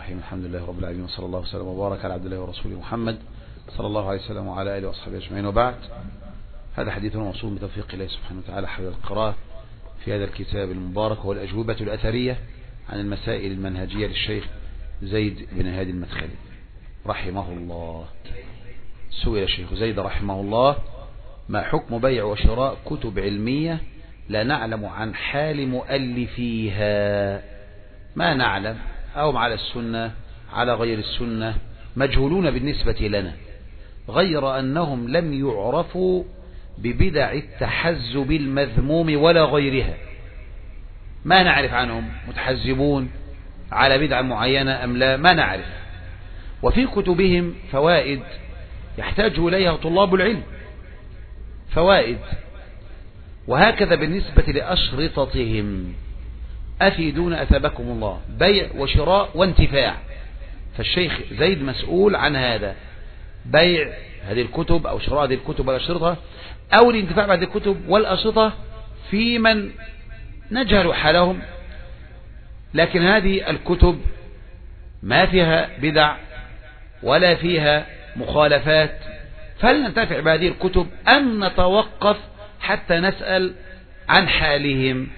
الرحيم. الحمد لله رب العالمين، وصلى الله وسلم وبارك على عبد الله ورسوله محمد صلى الله عليه وسلم وعلى آله وأصحابه أجمعين، وبعد. هذا حديثنا موصول بتوفيق الله سبحانه وتعالى حول القراءة في هذا الكتاب المبارك، هو الأجوبة الأثرية عن المسائل المنهجية للشيخ زيد بن هادي المدخلي رحمه الله. سئل الشيخ زيد رحمه الله: ما حكم بيع وشراء كتب علمية لا نعلم عن حال مؤلفيها؟ ما نعلم، أو على السنة على غير السنة، مجهولون بالنسبة لنا، غير أنهم لم يعرفوا ببدع التحزب المذموم ولا غيرها. ما نعرف عنهم متحزبون على بدعة معينة أم لا، ما نعرف. وفي كتبهم فوائد يحتاج إليها طلاب العلم، فوائد. وهكذا بالنسبة لأشرطتهم: أفيدون أثابكم الله، بيع وشراء وانتفاع. فالشيخ زيد مسؤول عن هذا، بيع هذه الكتب أو شراء هذه الكتب والأشرطة، أو الانتفاع بهذه الكتب والأشرطة في من نجهل حالهم، لكن هذه الكتب ما فيها بدع ولا فيها مخالفات، فهل ننتفع بهذه الكتب أم نتوقف حتى نسأل عن حالهم؟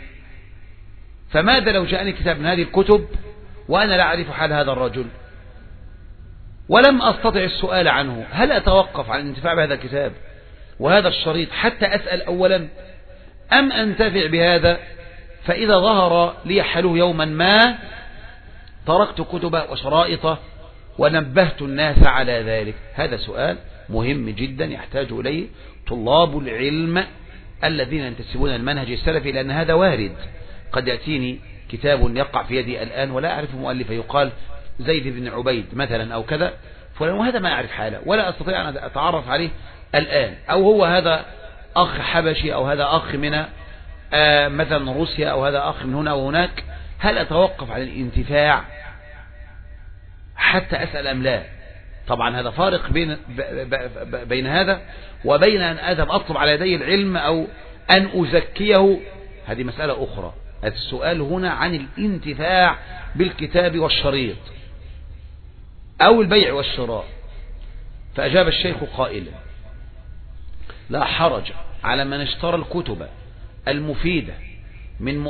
فماذا لو جاءني كتاب من هذه الكتب وأنا لا أعرف حال هذا الرجل ولم أستطع السؤال عنه، هل أتوقف عن الانتفاع بهذا الكتاب وهذا الشريط حتى أسأل أولا، أم أنتفع بهذا فإذا ظهر لي حاله يوما ما تركت كتب وشرائط ونبهت الناس على ذلك؟ هذا سؤال مهم جدا يحتاج إليه طلاب العلم الذين ينتسبون المنهج السلفي، لأن هذا وارد. قد يأتيني كتاب يقع في يدي الآن ولا أعرف مؤلفه، يقال زيد بن عبيد مثلا أو كذا فلان، وهذا ما أعرف حاله ولا أستطيع أن أتعرف عليه الآن، أو هو هذا أخ حبشي أو هذا أخ من مثلا روسيا أو هذا أخ من هنا وهناك، هل أتوقف عن الانتفاع حتى أسأل أم لا؟ طبعا هذا فارق بين هذا وبين أن أذهب أطلب على يدي العلم أو أن أزكيه، هذه مسألة أخرى. السؤال هنا عن الانتفاع بالكتاب والشريط أو البيع والشراء. فأجاب الشيخ قائلا: لا حرج على من اشترى الكتب المفيدة من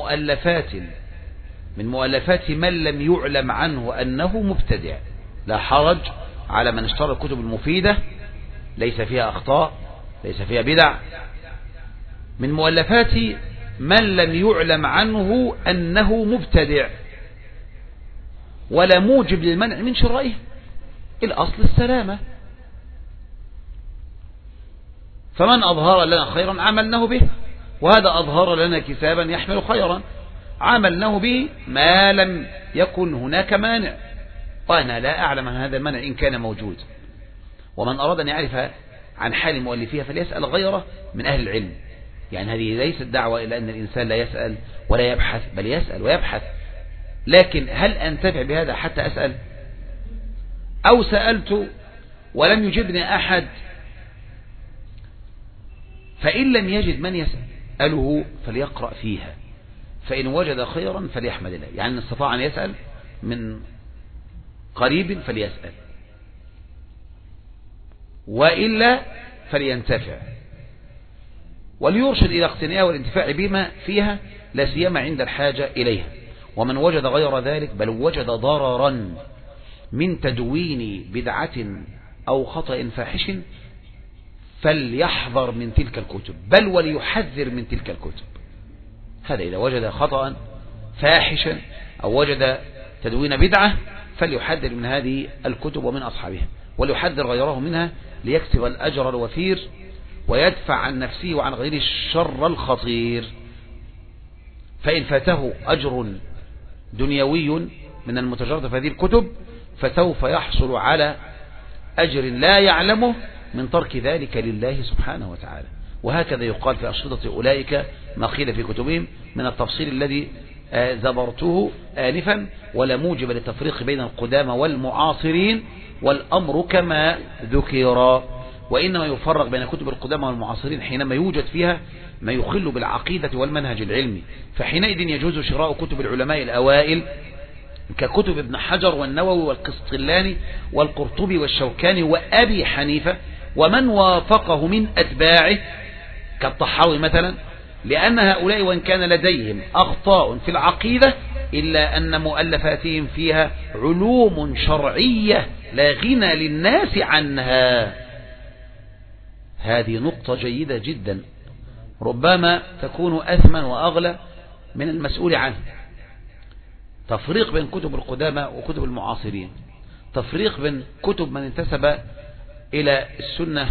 مؤلفات من لم يعلم عنه أنه مبتدع. لا حرج على من اشترى الكتب المفيدة ليس فيها أخطاء ليس فيها بدع، من مؤلفات من لم يعلم عنه أنه مبتدع، ولا موجب للمنع من شرائه، الأصل السلامة. فمن أظهر لنا خيرا عملناه به، وهذا أظهر لنا كتابا يحمل خيرا عملناه به ما لم يكن هناك مانع، وأنا لا أعلم عن هذا المانع إن كان موجود. ومن أراد أن يعرف عن حال مؤلفيها فليسأل غيره من أهل العلم. يعني هذه ليست دعوة إلى أن الإنسان لا يسأل ولا يبحث، بل يسأل ويبحث، لكن هل أنتفع بهذا حتى أسأل؟ أو سألت ولم يجبني أحد، فإن لم يجد من يسأله فليقرأ فيها، فإن وجد خيرا فليحمد الله. يعني إن استطاع أن يسأل من قريب فليسأل، وإلا فلينتفع وليرشد إلى اقتنائها والانتفاع بما فيها، لا سيما عند الحاجة إليها. ومن وجد غير ذلك بل وجد ضررا من تدوين بدعة أو خطأ فاحش فليحذر من تلك الكتب، بل وليحذر من تلك الكتب. هذا إذا وجد خطأ فاحشا أو وجد تدوين بدعة فليحذر من هذه الكتب ومن أصحابها، وليحذر غيره منها ليكسب الأجر الوفير ويدفع عن نفسه وعن غيره الشر الخطير. فإن فاته أجر دنيوي من المتجرد في هذه الكتب فسوف يحصل على أجر لا يعلمه من ترك ذلك لله سبحانه وتعالى. وهكذا يقال في أشرطة أولئك ما قيل في كتبهم من التفصيل الذي زبرته آنفا، ولا موجب للتفريق بين القدامى والمعاصرين، والأمر كما ذكر. وإنما يفرق بين كتب القدامى والمعاصرين حينما يوجد فيها ما يخل بالعقيدة والمنهج العلمي، فحينئذ يجوز شراء كتب العلماء الأوائل ككتب ابن حجر والنووي والقسطلاني والقرطبي والشوكاني وأبي حنيفة ومن وافقه من أتباعه كالطحاوي مثلا، لأن هؤلاء وإن كان لديهم أخطاء في العقيدة إلا أن مؤلفاتهم فيها علوم شرعية لا غنى للناس عنها. هذه نقطة جيدة جدا، ربما تكون أثمن وأغلى من المسؤول عنه. تفريق بين كتب القدامى وكتب المعاصرين، تفريق بين كتب من انتسب إلى السنة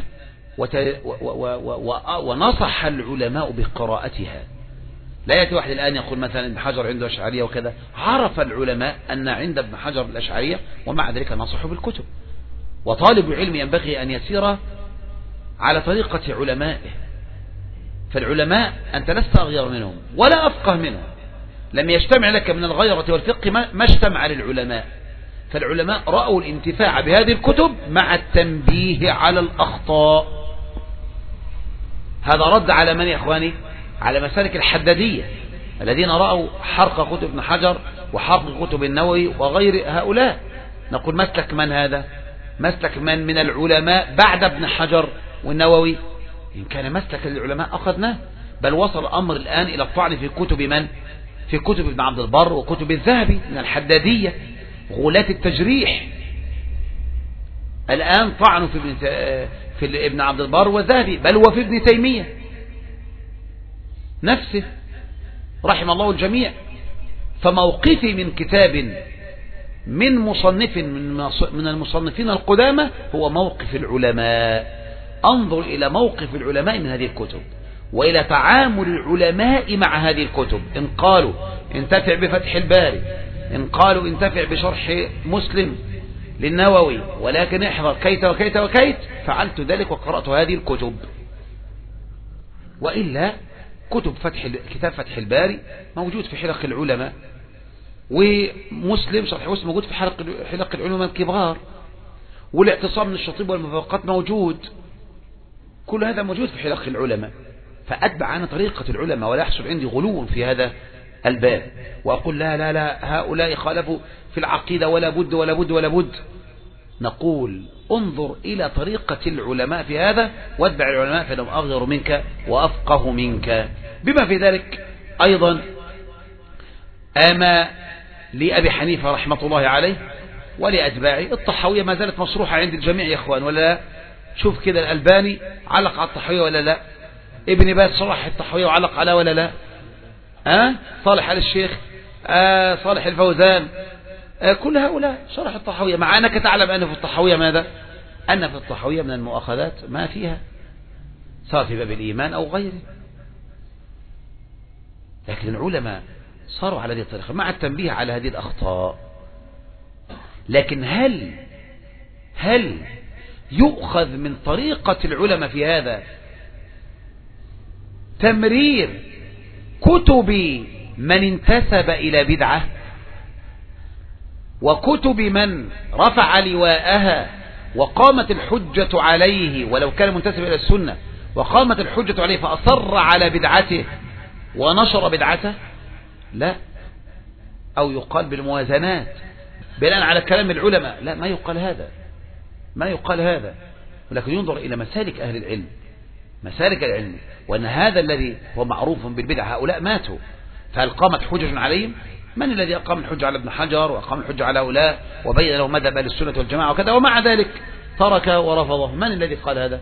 ونصح العلماء بقراءتها. لا يأتي واحد الآن يقول مثلا ابن حجر عنده أشعرية وكذا، عرف العلماء أن عند ابن حجر الأشعرية ومع ذلك نصحوا بالكتب. وطالب العلم ينبغي أن يسير على طريقة علمائه، فالعلماء أنت لست أغير منهم ولا أفقه منهم، لم يجتمع لك من الغيرة والفقه ما اجتمع للعلماء. فالعلماء رأوا الانتفاع بهذه الكتب مع التنبيه على الأخطاء. هذا رد على من يا إخواني؟ على مسالك الحدادية الذين رأوا حرق كتب ابن حجر وحرق كتب النووي وغير هؤلاء. نقول مسلك من هذا؟ مسلك من العلماء بعد ابن حجر والنووي؟ إن كان مسلك العلماء أخذناه، بل وصل الأمر الآن إلى الطعن في كتب من؟ في كتب ابن عبد البر وكتب الذهبي من الحدادية غلاة التجريح. الآن طعنوا في ابن عبد البر والذهبي، بل وفي ابن تيمية نفسه رحم الله الجميع. فموقفي من كتاب من مصنف من المصنفين القدامى هو موقف العلماء. انظر إلى موقف العلماء من هذه الكتب وإلى تعامل العلماء مع هذه الكتب. إن قالوا انتفع بفتح الباري، إن قالوا انتفع بشرح مسلم للنووي، ولكن احذر كيت وكيت وكيت، فعلت ذلك وقرأت هذه الكتب. وإلا كتاب فتح الباري موجود في حلق العلماء، ومسلم شرح مسلم موجود في حلق العلماء الكبار، والاعتصام من الشطيب والمفاوقات موجود، كل هذا موجود في حلق العلماء. فأتبع أنا طريقة العلماء ولا يحصل عندي غلو في هذا الباب وأقول لا لا لا هؤلاء خالفوا في العقيدة ولا بد ولا بد ولا بد. نقول انظر إلى طريقة العلماء في هذا واتبع العلماء فإنهم أغير منك وأفقه منك. بما في ذلك أيضا أما لأبي حنيفة رحمة الله عليه ولأتباعه الطحاوية ما زالت مصروحة عند الجميع يا إخوان ولا لا؟ شوف كده الألباني علق على الطحاوية ولا لا؟ ابن باز شرح الطحاوية وعلق على ولا لا؟ صالح آل الشيخ، صالح الفوزان، كل هؤلاء شرح الطحاوية، مع أنك تعلم أن في الطحاوية ماذا؟ أن في الطحاوية من المؤاخذات ما فيها سواء في باب الإيمان أو غيره. لكن العلماء صاروا على هذه الطريقة مع التنبيه على هذه الأخطاء. لكن هل يؤخذ من طريقة العلماء في هذا تمرير كتب من انتسب إلى بدعة وكتب من رفع لواءها وقامت الحجة عليه ولو كان منتسب إلى السنة وقامت الحجة عليه فأصر على بدعته ونشر بدعته؟ لا. أو يقال بالموازنات بناء على كلام العلماء؟ لا، ما يقال هذا، ما يقال هذا. ولكن ينظر إلى مسالك أهل العلم، مسالك العلم، وأن هذا الذي هو معروف بالبدع هؤلاء ماتوا، فهل قامت حجج عليهم؟ من الذي أقام الحجة على ابن حجر وأقام الحجة على هؤلاء وبين له مذهب أهل السنة والجماعة وكذا ومع ذلك ترك ورفضه؟ من الذي قال هذا؟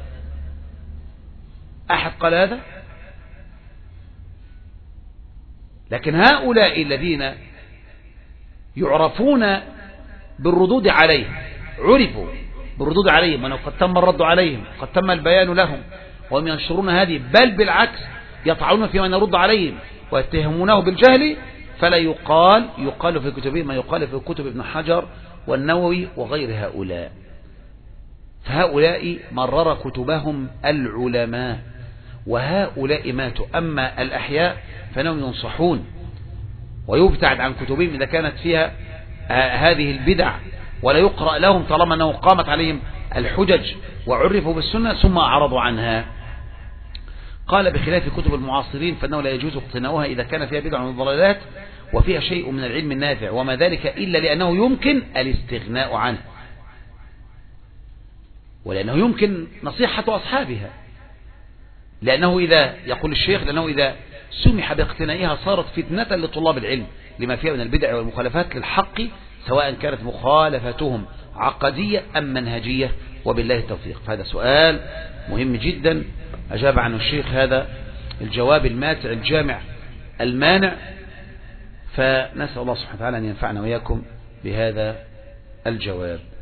أحد قال هذا؟ لكن هؤلاء الذين يعرفون بالردود عليهم عرفوا بالردود عليهم وأنه قد تم الرد عليهم قد تم البيان لهم وهم ينشرون هذه، بل بالعكس يطعنون في من يرد عليهم ويتهمونه بالجهل، فلا يقال في كتبهم ما يقال في كتب ابن حجر والنووي وغير هؤلاء. فهؤلاء مرر كتبهم العلماء وهؤلاء ماتوا. أما الأحياء فإنهم ينصحون ويبتعد عن كتبهم إذا كانت فيها هذه البدع ولا يقرأ لهم طالما أنه قامت عليهم الحجج وعرفوا بالسنة ثم أعرضوا عنها. قال بخلاف كتب المعاصرين فإنه لا يجوز اقتناؤها إذا كان فيها بدع وضلالات وفيها شيء من العلم النافع، وما ذلك إلا لأنه يمكن الاستغناء عنه، ولأنه يمكن نصيحة أصحابها، لأنه إذا يقول الشيخ لأنه إذا سمح باقتنائها صارت فتنة لطلاب العلم لما فيها من البدع والمخالفات للحق، سواء كانت مخالفتهم عقدية أم منهجية، وبالله التوفيق. فهذا سؤال مهم جدا أجاب عنه الشيخ هذا الجواب الماتع الجامع المانع، فنسأل الله سبحانه وتعالى أن ينفعنا وإياكم بهذا الجواب.